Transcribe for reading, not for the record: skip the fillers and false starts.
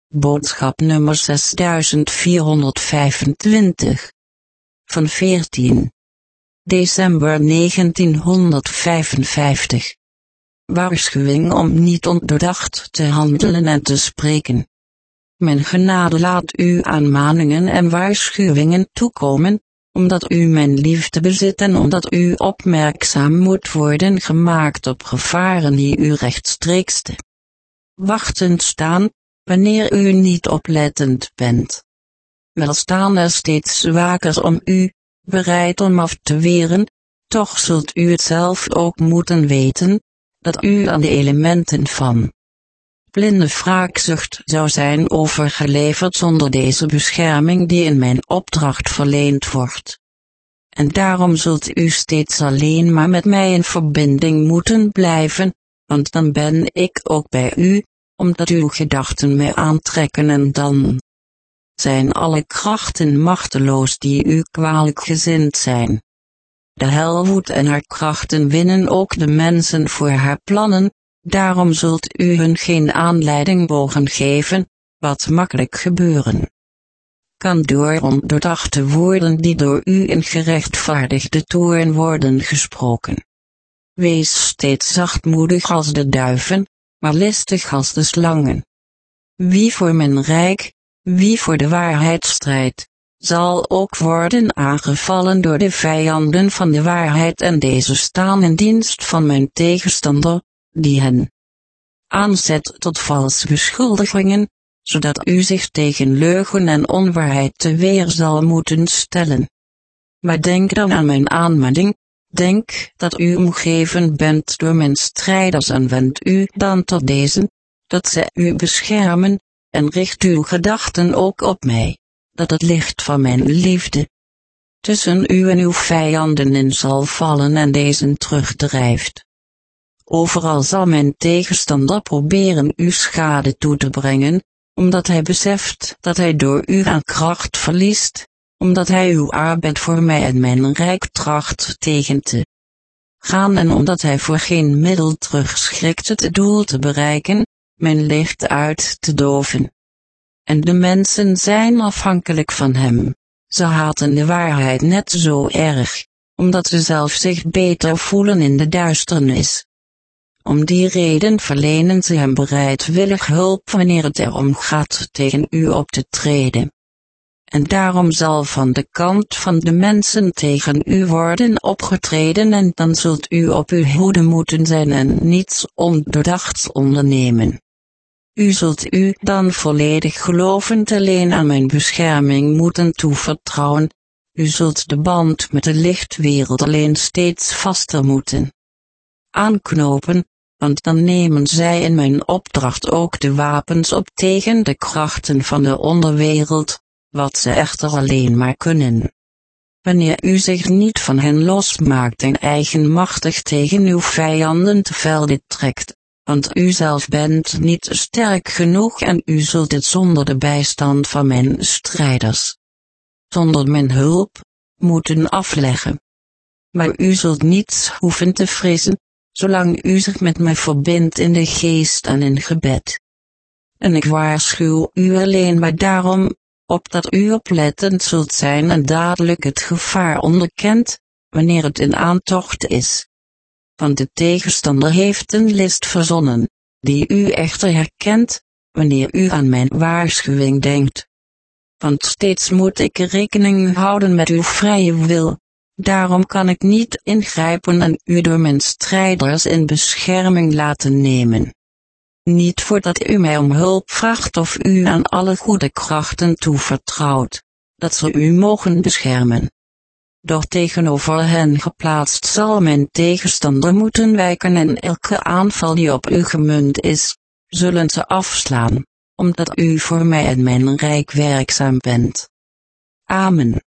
Boodschap nummer 6425. Van 14 december 1955. Waarschuwing om niet ondoordacht te handelen en te spreken. Mijn genade laat u aanmaningen en waarschuwingen toekomen, omdat u mijn liefde bezit en omdat u opmerkzaam moet worden gemaakt op gevaren die u rechtstreeks wachtend staan, wanneer u niet oplettend bent. Wel staan er steeds wakers om u, bereid om af te weren, toch zult u het zelf ook moeten weten, dat u aan de elementen van blinde wraakzucht zou zijn overgeleverd zonder deze bescherming die in mijn opdracht verleend wordt. En daarom zult u steeds alleen maar met mij in verbinding moeten blijven, want dan ben ik ook bij u, omdat uw gedachten mij aantrekken en dan zijn alle krachten machteloos die u kwalijk gezind zijn. De hel woedt en haar krachten winnen ook de mensen voor haar plannen, daarom zult u hun geen aanleiding mogen geven, wat makkelijk gebeuren kan door ondoordachte woorden die door u in gerechtvaardigde toorn worden gesproken. Wees steeds zachtmoedig als de duiven, maar listig als de slangen. Wie voor mijn rijk, wie voor de waarheid strijdt, zal ook worden aangevallen door de vijanden van de waarheid en deze staan in dienst van mijn tegenstander, die hen aanzet tot valse beschuldigingen, zodat u zich tegen leugen en onwaarheid te weer zal moeten stellen. Maar denk dan aan mijn aanmaning, denk dat u omgeven bent door mijn strijders en wend u dan tot deze, dat zij u beschermen, en richt uw gedachten ook op mij, dat het licht van mijn liefde tussen u en uw vijanden in zal vallen en deze terugdrijft. Overal zal mijn tegenstander proberen u schade toe te brengen, omdat hij beseft dat hij door u aan kracht verliest, omdat hij uw arbeid voor mij en mijn rijk tracht tegen te gaan en omdat hij voor geen middel terugschrikt het doel te bereiken, mijn licht uit te doven. En de mensen zijn afhankelijk van hem. Ze haten de waarheid net zo erg, omdat ze zelf zich beter voelen in de duisternis. Om die reden verlenen ze hem bereidwillig hulp wanneer het erom gaat tegen u op te treden. En daarom zal van de kant van de mensen tegen u worden opgetreden en dan zult u op uw hoede moeten zijn en niets ondoordachts ondernemen. U zult u dan volledig gelovend alleen aan mijn bescherming moeten toevertrouwen, u zult de band met de lichtwereld alleen steeds vaster moeten aanknopen, want dan nemen zij in mijn opdracht ook de wapens op tegen de krachten van de onderwereld, wat ze echter alleen maar kunnen wanneer u zich niet van hen losmaakt en eigenmachtig tegen uw vijanden te velde trekt, want u zelf bent niet sterk genoeg en u zult het zonder de bijstand van mijn strijders, zonder mijn hulp, moeten afleggen. Maar u zult niets hoeven te vrezen, zolang u zich met mij verbindt in de geest en in gebed. En ik waarschuw u alleen maar daarom, opdat u oplettend zult zijn en dadelijk het gevaar onderkent, wanneer het in aantocht is. Want de tegenstander heeft een list verzonnen, die u echter herkent, wanneer u aan mijn waarschuwing denkt. Want steeds moet ik rekening houden met uw vrije wil, daarom kan ik niet ingrijpen en u door mijn strijders in bescherming laten nemen. Niet voordat u mij om hulp vraagt of u aan alle goede krachten toevertrouwt, dat ze u mogen beschermen. Doch tegenover hen geplaatst zal mijn tegenstander moeten wijken en elke aanval die op u gemunt is, zullen ze afslaan, omdat u voor mij en mijn rijk werkzaam bent. Amen.